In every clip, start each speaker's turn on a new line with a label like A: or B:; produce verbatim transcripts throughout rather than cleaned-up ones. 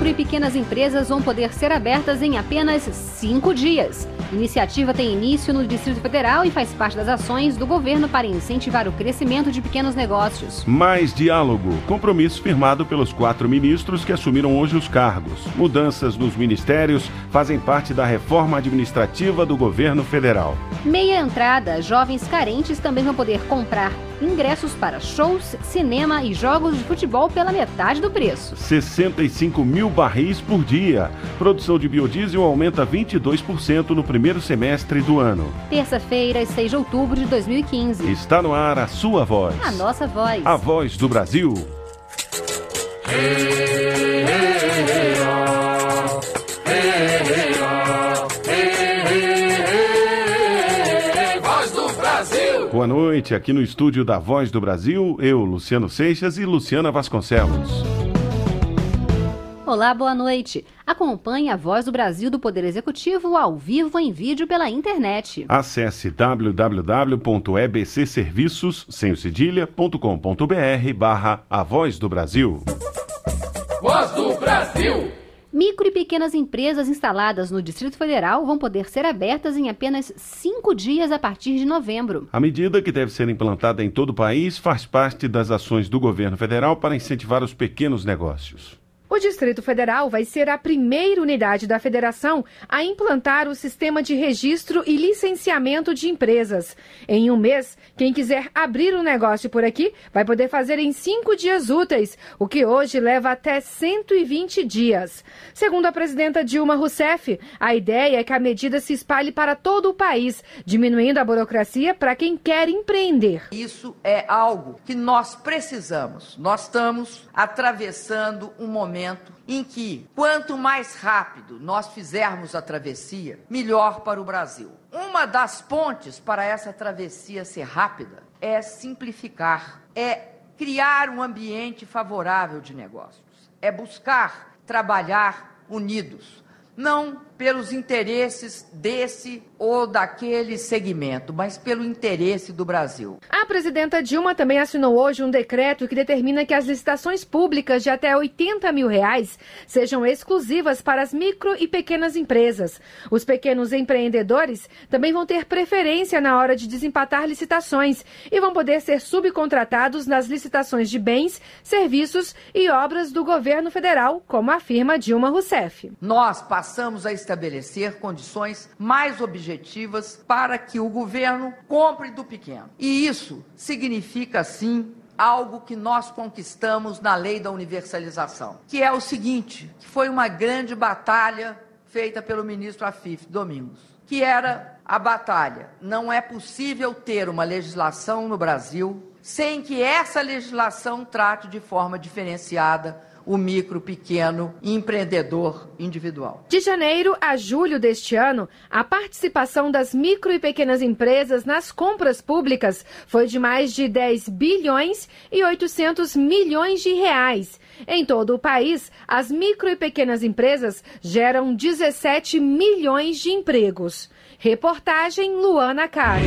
A: Micro e pequenas empresas vão poder ser abertas em apenas cinco dias. A iniciativa tem início no Distrito Federal e faz parte das ações do governo para incentivar o crescimento de pequenos negócios.
B: Mais diálogo. Compromisso firmado pelos quatro ministros que assumiram hoje os cargos. Mudanças nos ministérios fazem parte da reforma administrativa do governo federal.
A: Meia entrada. Jovens carentes também vão poder comprar ingressos para shows, cinema e jogos de futebol pela metade do preço.
B: sessenta e cinco mil barris por dia. Produção de biodiesel aumenta vinte e dois por cento no primeiro semestre do ano.
A: Terça-feira, seis de outubro de dois mil e quinze.
B: Está no ar a sua voz.
A: A nossa voz.
B: A voz do Brasil. Boa noite, aqui no estúdio da Voz do Brasil, eu, Luciano Seixas e Luciana Vasconcelos.
A: Olá, boa noite. Acompanhe a Voz do Brasil do Poder Executivo ao vivo em vídeo pela internet.
B: Acesse w w w ponto e b c serviços sem cedilha ponto com ponto b r barra A Voz do Brasil.
C: Voz do Brasil!
A: Micro e pequenas empresas instaladas no Distrito Federal vão poder ser abertas em apenas cinco dias a partir de novembro.
B: A medida, que deve ser implantada em todo o país, faz parte das ações do governo federal para incentivar os pequenos negócios.
D: O Distrito Federal vai ser a primeira unidade da federação a implantar o sistema de registro e licenciamento de empresas. Em um mês, quem quiser abrir um negócio por aqui vai poder fazer em cinco dias úteis, o que hoje leva até cento e vinte dias. Segundo a presidenta Dilma Rousseff, a ideia é que a medida se espalhe para todo o país, diminuindo a burocracia para quem quer empreender.
E: Isso é algo que nós precisamos. Nós estamos atravessando um momento em que, quanto mais rápido nós fizermos a travessia, melhor para o Brasil. Uma das pontes para essa travessia ser rápida é simplificar, é criar um ambiente favorável de negócios, é buscar trabalhar unidos, não pelos interesses desse ou daquele segmento, mas pelo interesse do Brasil.
D: A presidenta Dilma também assinou hoje um decreto que determina que as licitações públicas de até oitenta mil reais sejam exclusivas para as micro e pequenas empresas. Os pequenos empreendedores também vão ter preferência na hora de desempatar licitações e vão poder ser subcontratados nas licitações de bens, serviços e obras do governo federal, como afirma Dilma Rousseff.
E: Nós passamos a estabelecer condições mais objetivas para que o governo compre do pequeno. E isso significa, sim, algo que nós conquistamos na lei da universalização, que é o seguinte, que foi uma grande batalha feita pelo ministro Afif Domingos, que era a batalha: não é possível ter uma legislação no Brasil sem que essa legislação trate de forma diferenciada o micro, pequeno e empreendedor individual.
D: De janeiro a julho deste ano, a participação das micro e pequenas empresas nas compras públicas foi de mais de dez bilhões e oitocentos milhões de reais. Em todo o país, as micro e pequenas empresas geram dezessete milhões de empregos. Reportagem Luana Caro.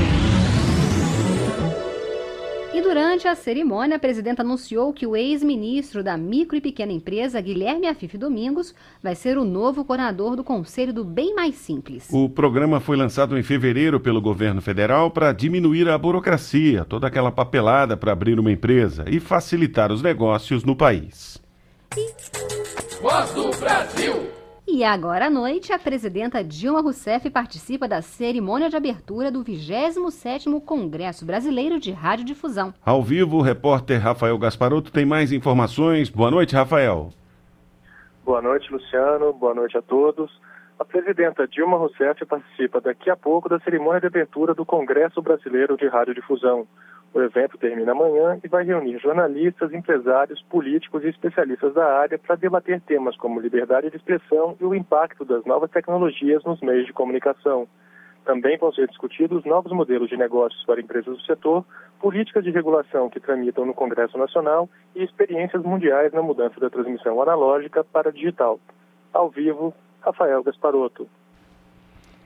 A: E durante a cerimônia, a presidenta anunciou que o ex-ministro da Micro e Pequena Empresa, Guilherme Afif Domingos, vai ser o novo coordenador do Conselho do Bem Mais Simples.
B: O programa foi lançado em fevereiro pelo governo federal para diminuir a burocracia, toda aquela papelada para abrir uma empresa e facilitar os negócios no país.
C: Voz do Brasil!
A: E agora à noite, a presidenta Dilma Rousseff participa da cerimônia de abertura do vigésimo sétimo Congresso Brasileiro de Radiodifusão.
B: Ao vivo, o repórter Rafael Gasparotto tem mais informações. Boa noite, Rafael.
F: Boa noite, Luciano. Boa noite a todos. A presidenta Dilma Rousseff participa daqui a pouco da cerimônia de abertura do Congresso Brasileiro de Radiodifusão. O evento termina amanhã e vai reunir jornalistas, empresários, políticos e especialistas da área para debater temas como liberdade de expressão e o impacto das novas tecnologias nos meios de comunicação. Também vão ser discutidos novos modelos de negócios para empresas do setor, políticas de regulação que tramitam no Congresso Nacional e experiências mundiais na mudança da transmissão analógica para digital. Ao vivo, Rafael Gasparotto.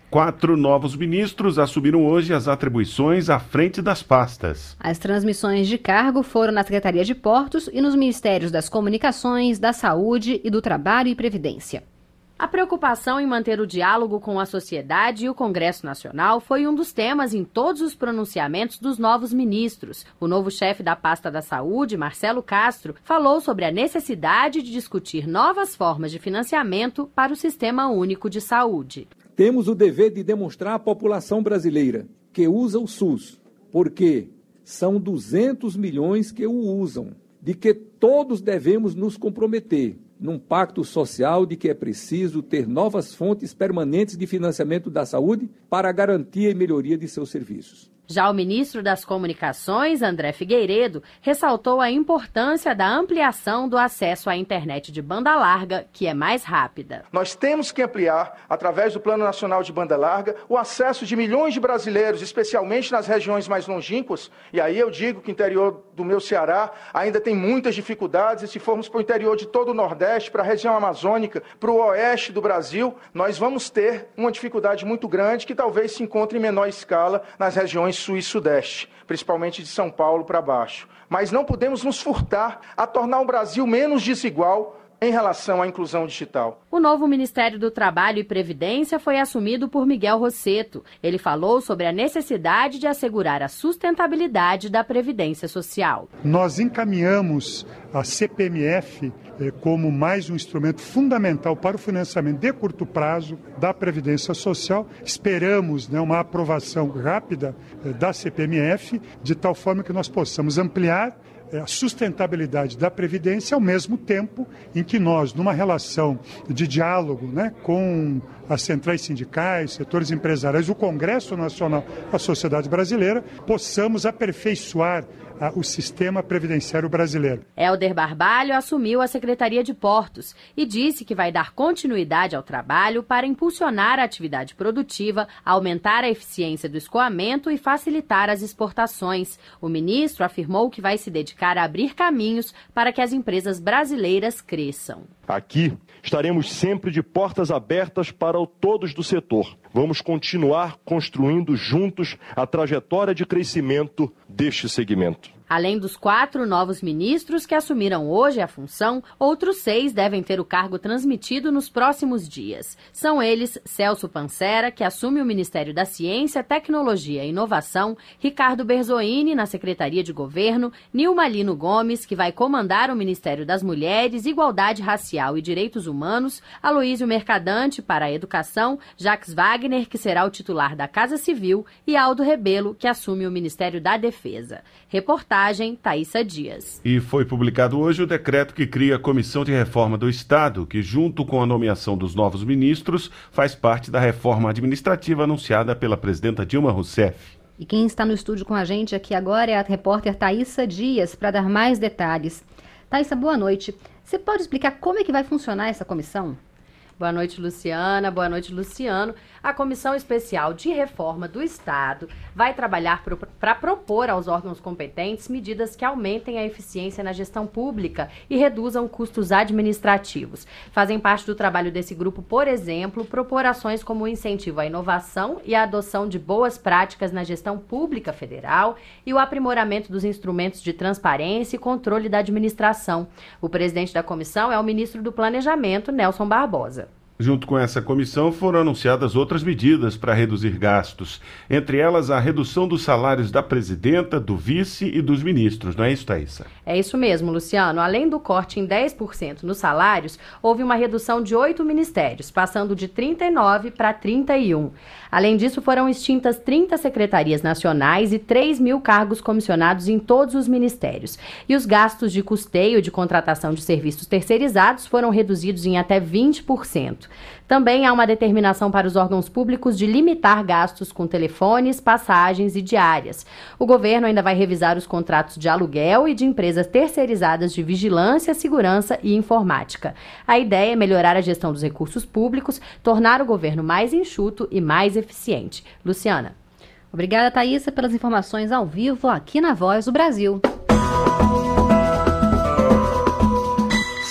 B: Quatro novos ministros assumiram hoje as atribuições à frente das pastas.
A: As transmissões de cargo foram na Secretaria de Portos e nos Ministérios das Comunicações, da Saúde e do Trabalho e Previdência. A preocupação em manter o diálogo com a sociedade e o Congresso Nacional foi um dos temas em todos os pronunciamentos dos novos ministros. O novo chefe da pasta da Saúde, Marcelo Castro, falou sobre a necessidade de discutir novas formas de financiamento para o Sistema Único de Saúde.
G: Temos o dever de demonstrar à população brasileira que usa o SUS, porque são duzentos milhões que o usam, de que todos devemos nos comprometer num pacto social de que é preciso ter novas fontes permanentes de financiamento da saúde para a garantia e melhoria de seus serviços.
A: Já o ministro das Comunicações, André Figueiredo, ressaltou a importância da ampliação do acesso à internet de banda larga, que é mais rápida.
H: Nós temos que ampliar, através do Plano Nacional de Banda Larga, o acesso de milhões de brasileiros, especialmente nas regiões mais longínquas. E aí eu digo que o interior do meu Ceará ainda tem muitas dificuldades. E se formos para o interior de todo o Nordeste, para a região amazônica, para o oeste do Brasil, nós vamos ter uma dificuldade muito grande que talvez se encontre em menor escala nas regiões sul e sudeste, principalmente de São Paulo para baixo. Mas não podemos nos furtar a tornar o Brasil menos desigual em relação à inclusão digital.
A: O novo Ministério do Trabalho e Previdência foi assumido por Miguel Rosseto. Ele falou sobre a necessidade de assegurar a sustentabilidade da Previdência Social.
I: Nós encaminhamos a C P M F eh, como mais um instrumento fundamental para o financiamento de curto prazo da Previdência Social. Esperamos, né, uma aprovação rápida eh, da C P M F, de tal forma que nós possamos ampliar a sustentabilidade da Previdência, ao mesmo tempo em que nós, numa relação de diálogo, né, com as centrais sindicais, setores empresariais, o Congresso Nacional, a sociedade brasileira, possamos aperfeiçoar a, o sistema previdenciário brasileiro.
A: Helder Barbalho assumiu a Secretaria de Portos e disse que vai dar continuidade ao trabalho para impulsionar a atividade produtiva, aumentar a eficiência do escoamento e facilitar as exportações. O ministro afirmou que vai se dedicar a abrir caminhos para que as empresas brasileiras cresçam.
J: Aqui estaremos sempre de portas abertas para todos do setor. Vamos continuar construindo juntos a trajetória de crescimento deste segmento.
A: Além dos quatro novos ministros que assumiram hoje a função, outros seis devem ter o cargo transmitido nos próximos dias. São eles Celso Pancera, que assume o Ministério da Ciência, Tecnologia e Inovação, Ricardo Berzoini, na Secretaria de Governo, Nilma Lino Gomes, que vai comandar o Ministério das Mulheres, Igualdade Racial e Direitos Humanos, Aloísio Mercadante, para a Educação, Jacques Wagner, que será o titular da Casa Civil, e Aldo Rebelo, que assume o Ministério da Defesa. Reportagem Thaísa Dias.
B: E foi publicado hoje o decreto que cria a Comissão de Reforma do Estado, que, junto com a nomeação dos novos ministros, faz parte da reforma administrativa anunciada pela presidenta Dilma Rousseff.
A: E quem está no estúdio com a gente aqui agora é a repórter Thaísa Dias, para dar mais detalhes. Thaísa, boa noite. Você pode explicar como é que vai funcionar essa comissão? Boa noite, Luciana. Boa noite, Luciano. A Comissão Especial de Reforma do Estado vai trabalhar para propor aos órgãos competentes medidas que aumentem a eficiência na gestão pública e reduzam custos administrativos. Fazem parte do trabalho desse grupo, por exemplo, propor ações como o incentivo à inovação e a adoção de boas práticas na gestão pública federal e o aprimoramento dos instrumentos de transparência e controle da administração. O presidente da comissão é o ministro do Planejamento, Nelson Barbosa.
B: Junto com essa comissão foram anunciadas outras medidas para reduzir gastos, entre elas a redução dos salários da presidenta, do vice e dos ministros, não é isso, Thaísa?
A: É isso mesmo, Luciano. Além do corte em dez por cento nos salários, houve uma redução de oito ministérios, passando de trinta e nove para trinta e um. Além disso, foram extintas trinta secretarias nacionais e três mil cargos comissionados em todos os ministérios. E os gastos de custeio de contratação de serviços terceirizados foram reduzidos em até vinte por cento. Também há uma determinação para os órgãos públicos de limitar gastos com telefones, passagens e diárias. O governo ainda vai revisar os contratos de aluguel e de empresas terceirizadas de vigilância, segurança e informática. A ideia é melhorar a gestão dos recursos públicos, tornar o governo mais enxuto e mais eficiente. Luciana. Obrigada, Thaísa, pelas informações ao vivo aqui na Voz do Brasil.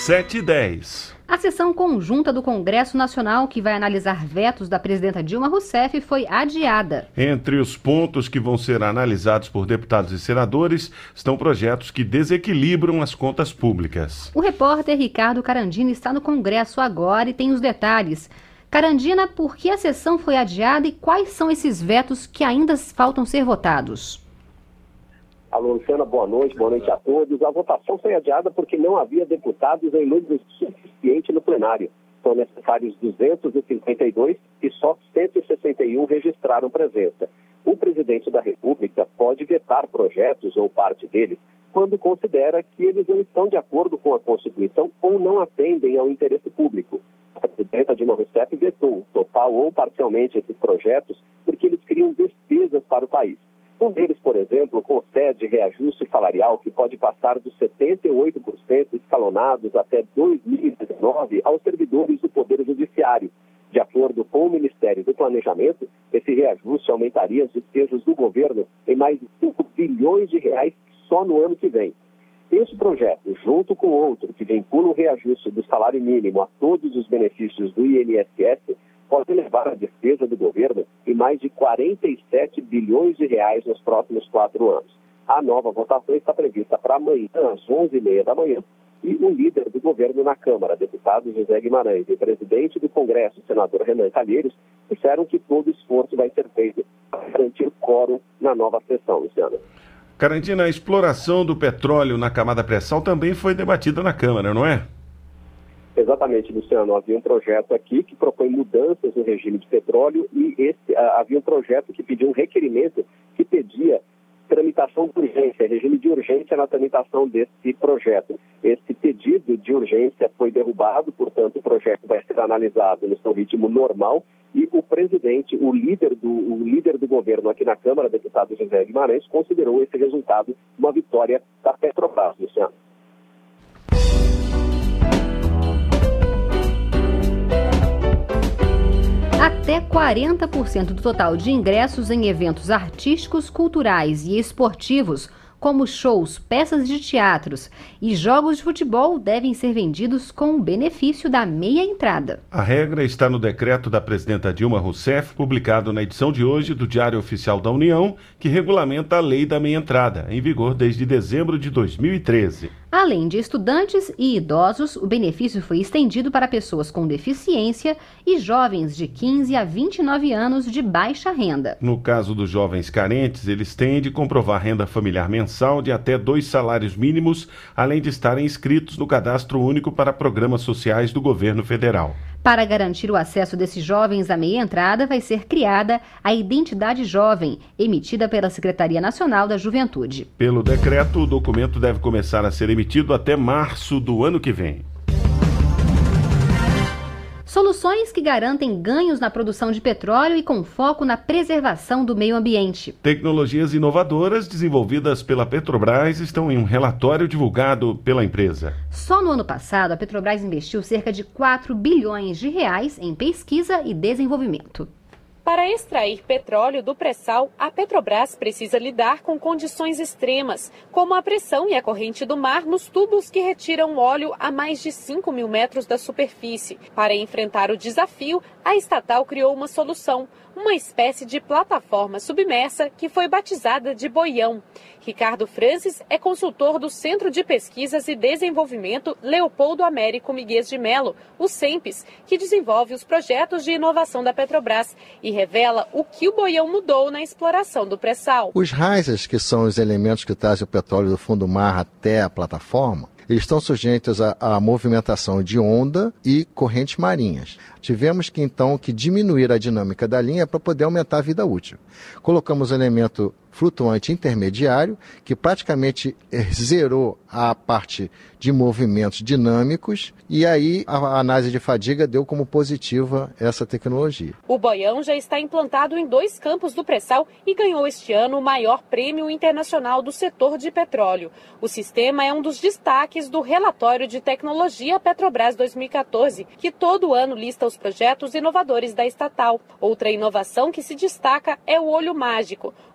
B: sete e dez.
K: A sessão conjunta do Congresso Nacional, que vai analisar vetos da presidenta Dilma Rousseff, foi adiada.
B: Entre os pontos que vão ser analisados por deputados e senadores estão projetos que desequilibram as contas públicas.
K: O repórter Ricardo Carandina está no Congresso agora e tem os detalhes. Carandina, por que a sessão foi adiada e quais são esses vetos que ainda faltam ser votados?
L: Alô, Luciana, boa noite, boa noite a todos. A votação foi adiada porque não havia deputados em número suficiente no plenário. São necessários duzentos e cinquenta e dois e só cento e sessenta e um registraram presença. O presidente da República pode vetar projetos ou parte deles quando considera que eles não estão de acordo com a Constituição ou não atendem ao interesse público. A presidenta Dilma Rousseff vetou total ou parcialmente esses projetos porque eles criam despesas para o país. Um deles, por exemplo, concede reajuste salarial que pode passar dos setenta e oito por cento escalonados até dois mil e dezenove aos servidores do Poder Judiciário. De acordo com o Ministério do Planejamento, esse reajuste aumentaria as despesas do governo em mais de cinco bilhões de reais só no ano que vem. Esse projeto, junto com outro que vincula o reajuste do salário mínimo a todos os benefícios do I N S S, pode levar a despesa do governo em mais de quarenta e sete bilhões de reais nos próximos quatro anos. A nova votação está prevista para amanhã, às onze e meia da manhã, e o líder do governo na Câmara, deputado José Guimarães, e o presidente do Congresso, senador Renan Calheiros, disseram que todo esforço vai ser feito para garantir quórum na nova sessão, Luciana.
B: Carandina, a exploração do petróleo na camada pré-sal também foi debatida na Câmara, não é?
L: Exatamente, Luciano. Havia um projeto aqui que propõe mudanças no regime de petróleo e esse, uh, havia um projeto que pediu um requerimento que pedia tramitação de urgência, regime de urgência na tramitação desse projeto. Esse pedido de urgência foi derrubado, portanto o projeto vai ser analisado no seu ritmo normal e o presidente, o líder do, o líder do governo aqui na Câmara, deputado José Guimarães, considerou esse resultado uma vitória da Petrobras, Luciano.
K: Até quarenta por cento do total de ingressos em eventos artísticos, culturais e esportivos, como shows, peças de teatros e jogos de futebol, devem ser vendidos com o benefício da meia entrada.
B: A regra está no decreto da presidenta Dilma Rousseff, publicado na edição de hoje do Diário Oficial da União, que regulamenta a lei da meia entrada, em vigor desde dezembro de dois mil e treze.
K: Além de estudantes e idosos, o benefício foi estendido para pessoas com deficiência e jovens de quinze a vinte e nove anos de baixa renda.
B: No caso dos jovens carentes, eles têm de comprovar renda familiar mensal de até dois salários mínimos, além de estarem inscritos no Cadastro Único para Programas Sociais do Governo Federal.
K: Para garantir o acesso desses jovens à meia entrada, vai ser criada a Identidade Jovem, emitida pela Secretaria Nacional da Juventude.
B: Pelo decreto, o documento deve começar a ser emitido até março do ano que vem.
K: Soluções que garantem ganhos na produção de petróleo e com foco na preservação do meio ambiente.
B: Tecnologias inovadoras desenvolvidas pela Petrobras estão em um relatório divulgado pela empresa.
K: Só no ano passado, a Petrobras investiu cerca de quatro bilhões de reais em pesquisa e desenvolvimento.
M: Para extrair petróleo do pré-sal, a Petrobras precisa lidar com condições extremas, como a pressão e a corrente do mar nos tubos que retiram óleo a mais de cinco mil metros da superfície. Para enfrentar o desafio, a estatal criou uma solução, uma espécie de plataforma submersa que foi batizada de Boião. Ricardo Francis é consultor do Centro de Pesquisas e Desenvolvimento Leopoldo Américo Miguel de Melo, o CEMPES, que desenvolve os projetos de inovação da Petrobras e revela o que o Boião mudou na exploração do pré-sal.
N: Os risers, que são os elementos que trazem o petróleo do fundo do mar até a plataforma, eles estão sujeitos à, à movimentação de onda e correntes marinhas. Tivemos que, então, que diminuir a dinâmica da linha para poder aumentar a vida útil. Colocamos um elemento flutuante intermediário, que praticamente zerou a parte de movimentos dinâmicos, e aí a análise de fadiga deu como positiva essa tecnologia.
M: O Boião já está implantado em dois campos do pré-sal e ganhou este ano o maior prêmio internacional do setor de petróleo. O sistema é um dos destaques do relatório de tecnologia Petrobras dois mil e quatorze, que todo ano lista os projetos inovadores da estatal. Outra inovação que se destaca é o olho mágico,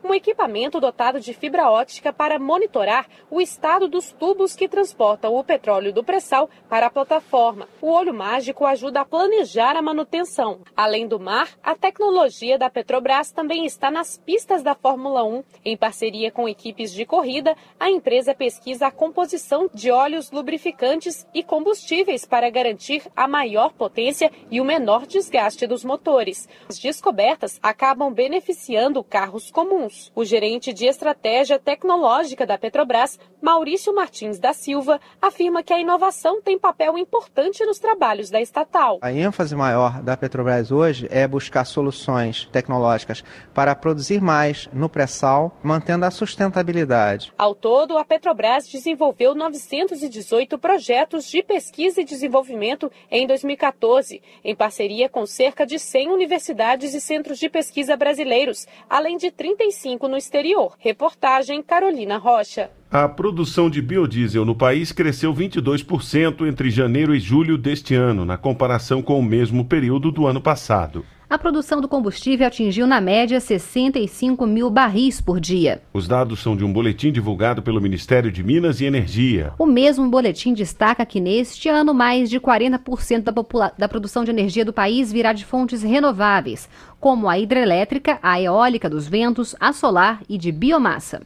M: um equipamento dotado de fibra óptica para monitorar o estado dos tubos que transportam o petróleo do pré-sal para a plataforma. O olho mágico ajuda a planejar a manutenção. Além do mar, a tecnologia da Petrobras também está nas pistas da Fórmula um. Em parceria com equipes de corrida, a empresa pesquisa a composição de óleos lubrificantes e combustíveis para garantir a maior potência e o menor desgaste dos motores. As descobertas acabam beneficiando carros comuns. O gerente de estratégia tecnológica da Petrobras, Maurício Martins da Silva, afirma que a inovação tem papel importante nos trabalhos da estatal.
O: A ênfase maior da Petrobras hoje é buscar soluções tecnológicas para produzir mais no pré-sal, mantendo a sustentabilidade.
M: Ao todo, a Petrobras desenvolveu novecentos e dezoito projetos de pesquisa e desenvolvimento em dois mil e quatorze, em parceria com cerca de cem universidades e centros de pesquisa brasileiros, além de trinta e cinco no exterior. Reportagem Carolina Rocha.
B: A produção de biodiesel no país cresceu vinte e dois por cento entre janeiro e julho deste ano, na comparação com o mesmo período do ano passado.
K: A produção do combustível atingiu, na média, sessenta e cinco mil barris por dia.
B: Os dados são de um boletim divulgado pelo Ministério de Minas e Energia.
K: O mesmo boletim destaca que, neste ano, mais de quarenta por cento da, popula- da produção de energia do país virá de fontes renováveis, como a hidrelétrica, a eólica dos ventos, a solar e de biomassa.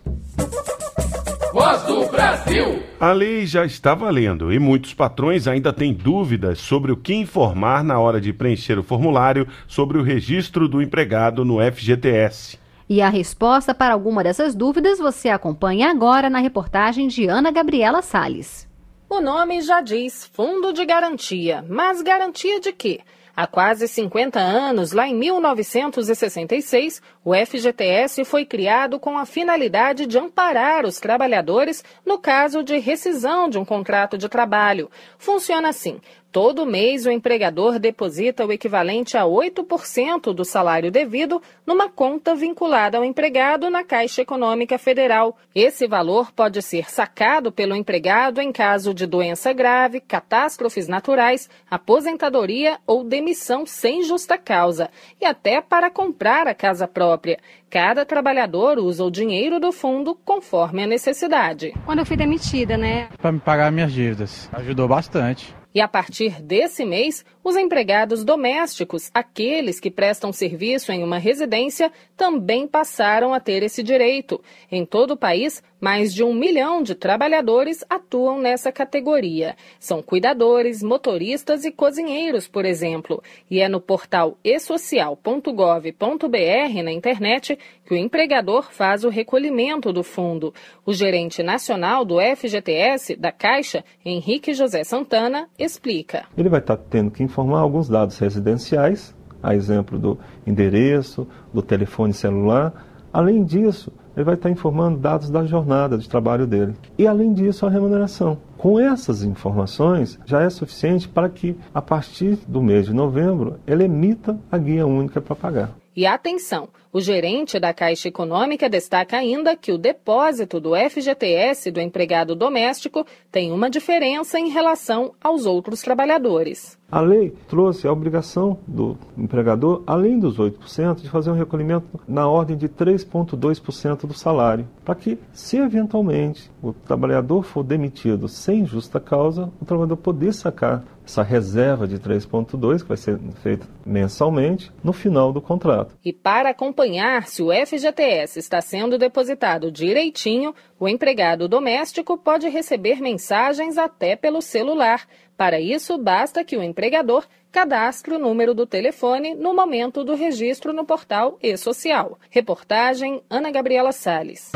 C: Voz do Brasil!
B: A lei já está valendo e muitos patrões ainda têm dúvidas sobre o que informar na hora de preencher o formulário sobre o registro do empregado no F G T S.
K: E a resposta para alguma dessas dúvidas você acompanha agora na reportagem de Ana Gabriela Salles.
P: O nome já diz Fundo de Garantia, mas garantia de quê? Há quase cinquenta anos, lá em mil novecentos e sessenta e seis, o F G T S foi criado com a finalidade de amparar os trabalhadores no caso de rescisão de um contrato de trabalho. Funciona assim. Todo mês, o empregador deposita o equivalente a oito por cento do salário devido numa conta vinculada ao empregado na Caixa Econômica Federal. Esse valor pode ser sacado pelo empregado em caso de doença grave, catástrofes naturais, aposentadoria ou demissão sem justa causa, e até para comprar a casa própria. Cada trabalhador usa o dinheiro do fundo conforme a necessidade.
Q: Quando eu fui demitida, né?
R: Para me pagar minhas dívidas. Ajudou bastante.
P: E a partir desse mês, os empregados domésticos, aqueles que prestam serviço em uma residência, também passaram a ter esse direito. Em todo o país, mais de um milhão de trabalhadores atuam nessa categoria. São cuidadores, motoristas e cozinheiros, por exemplo. E é no portal e social ponto gov ponto br na internet que o empregador faz o recolhimento do fundo. O gerente nacional do F G T S, da Caixa, Henrique José Santana, explica.
S: Ele vai estar tendo que informar alguns dados residenciais, a exemplo do endereço, do telefone celular. Além disso, ele vai estar informando dados da jornada de trabalho dele. E, além disso, a remuneração. Com essas informações, já é suficiente para que, a partir do mês de novembro, ele emita a guia única para pagar.
P: E atenção, o gerente da Caixa Econômica destaca ainda que o depósito do F G T S do empregado doméstico tem uma diferença em relação aos outros trabalhadores.
S: A lei trouxe a obrigação do empregador, além dos oito por cento, de fazer um recolhimento na ordem de três vírgula dois por cento do salário, para que, se eventualmente o trabalhador for demitido sem justa causa, o trabalhador poder sacar essa reserva de três vírgula dois, que vai ser feita mensalmente, no final do contrato.
P: E para acompanhar se o F G T S está sendo depositado direitinho, o empregado doméstico pode receber mensagens até pelo celular. Para isso, basta que o empregador cadastre o número do telefone no momento do registro no portal e-social. Reportagem Ana Gabriela Salles.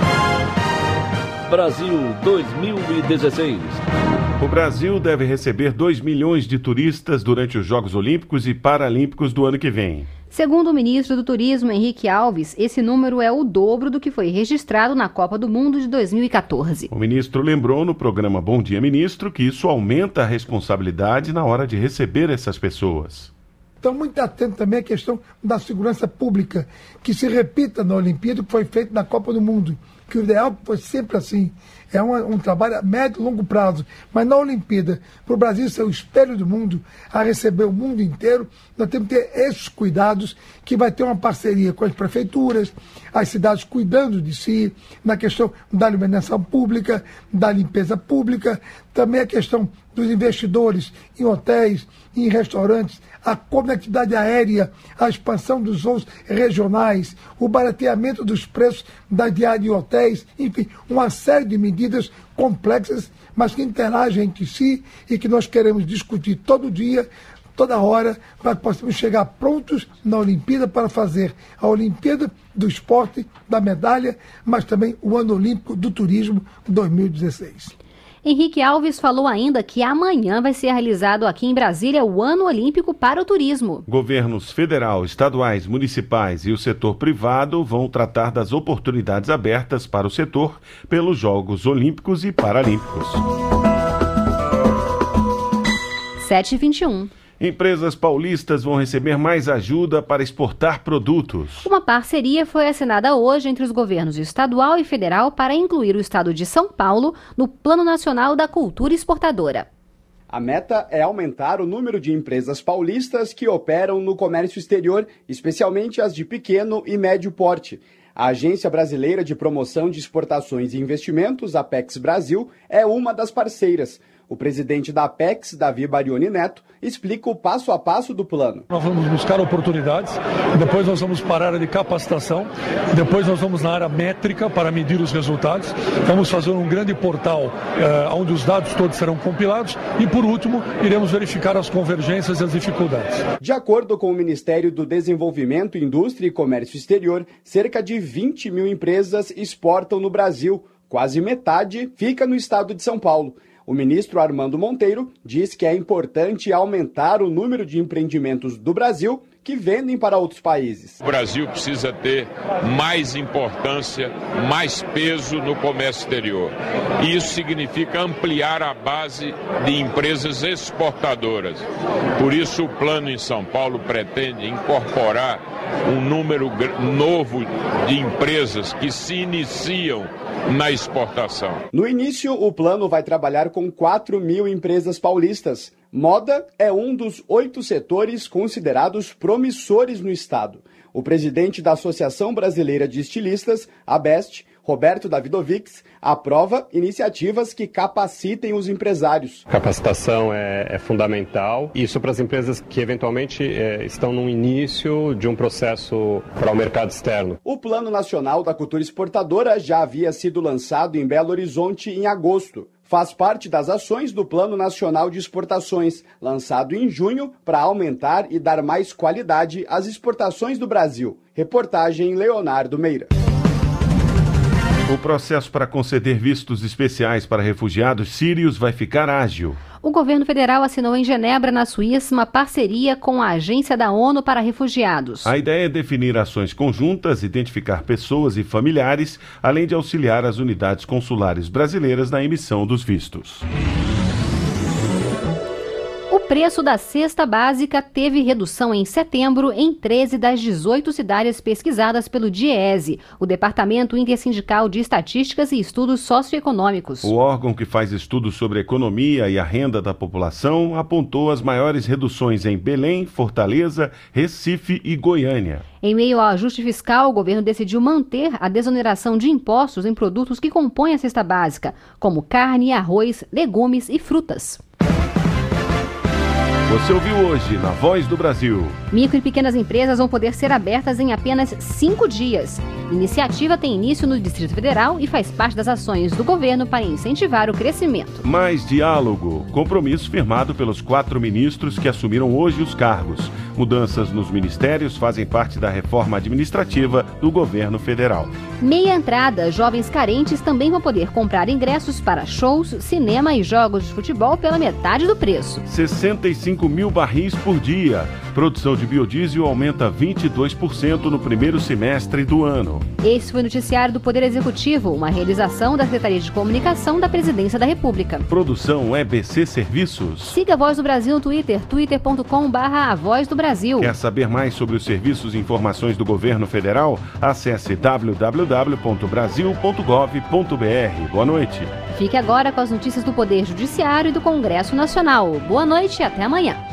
T: Brasil dois mil e dezesseis.
B: O Brasil deve receber dois milhões de turistas durante os Jogos Olímpicos e Paralímpicos do ano que vem.
K: Segundo o ministro do Turismo, Henrique Alves, esse número é o dobro do que foi registrado na Copa do Mundo de dois mil e quatorze.
B: O ministro lembrou no programa Bom Dia Ministro que isso aumenta a responsabilidade na hora de receber essas pessoas.
U: Então, muito atento também à questão da segurança pública, que se repita na Olimpíada o que foi feito na Copa do Mundo. que o ideal foi sempre assim. É um, um trabalho a médio e longo prazo. Mas na Olimpíada, para o Brasil ser o espelho do mundo, a receber o mundo inteiro, nós temos que ter esses cuidados, que vai ter uma parceria com as prefeituras, as cidades cuidando de si, na questão da alimentação pública, da limpeza pública, também a questão dos investidores em hotéis, em restaurantes, a conectividade aérea, a expansão dos voos regionais, o barateamento dos preços da diária de hotéis, enfim, uma série de medidas complexas, mas que interagem entre si e que nós queremos discutir todo dia, toda hora, para que possamos chegar prontos na Olimpíada para fazer a Olimpíada do Esporte, da medalha, mas também o Ano Olímpico do Turismo dois mil e dezesseis.
K: Henrique Alves falou ainda que amanhã vai ser realizado aqui em Brasília o Ano Olímpico para o Turismo.
B: Governos federal, estaduais, municipais e o setor privado vão tratar das oportunidades abertas para o setor pelos Jogos Olímpicos e Paralímpicos.
K: sete e vinte e um.
B: Empresas paulistas vão receber mais ajuda para exportar produtos.
K: Uma parceria foi assinada hoje entre os governos estadual e federal para incluir o estado de São Paulo no Plano Nacional da Cultura Exportadora.
Q: A meta é aumentar o número de empresas paulistas que operam no comércio exterior, especialmente as de pequeno e médio porte. A Agência Brasileira de Promoção de Exportações e Investimentos, Apex Brasil, é uma das parceiras. O presidente da Apex, Davi Barioni Neto, explica o passo a passo do plano.
V: Nós vamos buscar oportunidades, depois nós vamos para a área de capacitação, depois nós vamos na área métrica para medir os resultados, vamos fazer um grande portal eh, onde os dados todos serão compilados e, por último, iremos verificar as convergências e as dificuldades.
Q: De acordo com o Ministério do Desenvolvimento, Indústria e Comércio Exterior, cerca de vinte mil empresas exportam no Brasil, quase metade fica no estado de São Paulo. O ministro Armando Monteiro diz que é importante aumentar o número de empreendimentos do Brasil que vendem para outros países.
W: O Brasil precisa ter mais importância, mais peso no comércio exterior. E isso significa ampliar a base de empresas exportadoras. Por isso, o plano em São Paulo pretende incorporar um número novo de empresas que se iniciam na exportação.
Q: No início, o plano vai trabalhar com quatro mil empresas paulistas. Moda é um dos oito setores considerados promissores no estado. O presidente da Associação Brasileira de Estilistas, a ABEST, Roberto Davidovics, aprova iniciativas que capacitem os empresários.
X: Capacitação é, é fundamental, isso para as empresas que eventualmente é, estão no início de um processo para o mercado externo.
Q: O Plano Nacional da Cultura Exportadora já havia sido lançado em Belo Horizonte em agosto. Faz parte das ações do Plano Nacional de Exportações, lançado em junho para aumentar e dar mais qualidade às exportações do Brasil. Reportagem Leonardo Meira.
B: O processo para conceder vistos especiais para refugiados sírios vai ficar ágil.
K: O governo federal assinou em Genebra, na Suíça, uma parceria com a Agência da ONU para Refugiados.
B: A ideia é definir ações conjuntas, identificar pessoas e familiares, além de auxiliar as unidades consulares brasileiras na emissão dos vistos.
K: O preço da cesta básica teve redução em setembro em treze das dezoito cidades pesquisadas pelo DIEESE, o Departamento Intersindical de Estatísticas e Estudos Socioeconômicos.
B: O órgão que faz estudos sobre a economia e a renda da população apontou as maiores reduções em Belém, Fortaleza, Recife e Goiânia.
K: Em meio ao ajuste fiscal, o governo decidiu manter a desoneração de impostos em produtos que compõem a cesta básica, como carne, arroz, legumes e frutas.
B: Você ouviu hoje na Voz do Brasil.
K: Micro e pequenas empresas vão poder ser abertas em apenas cinco dias. A iniciativa tem início no Distrito Federal e faz parte das ações do governo para incentivar o crescimento.
B: Mais diálogo. Compromisso firmado pelos quatro ministros que assumiram hoje os cargos. Mudanças nos ministérios fazem parte da reforma administrativa do governo federal.
K: Meia entrada. Jovens carentes também vão poder comprar ingressos para shows, cinema e jogos de futebol pela metade do preço.
B: sessenta e cinco mil barris por dia. Produção de biodiesel aumenta vinte e dois por cento no primeiro semestre do ano.
K: Esse foi o Noticiário do Poder Executivo, uma realização da Secretaria de Comunicação da Presidência da República.
B: Produção E B C Serviços.
K: Siga a Voz do Brasil no Twitter, twitter ponto com barra a voz do Brasil.
B: Quer saber mais sobre os serviços e informações do governo federal? Acesse w w w ponto brasil ponto gov ponto b r. Boa noite.
K: Fique agora com as notícias do Poder Judiciário e do Congresso Nacional. Boa noite e até amanhã.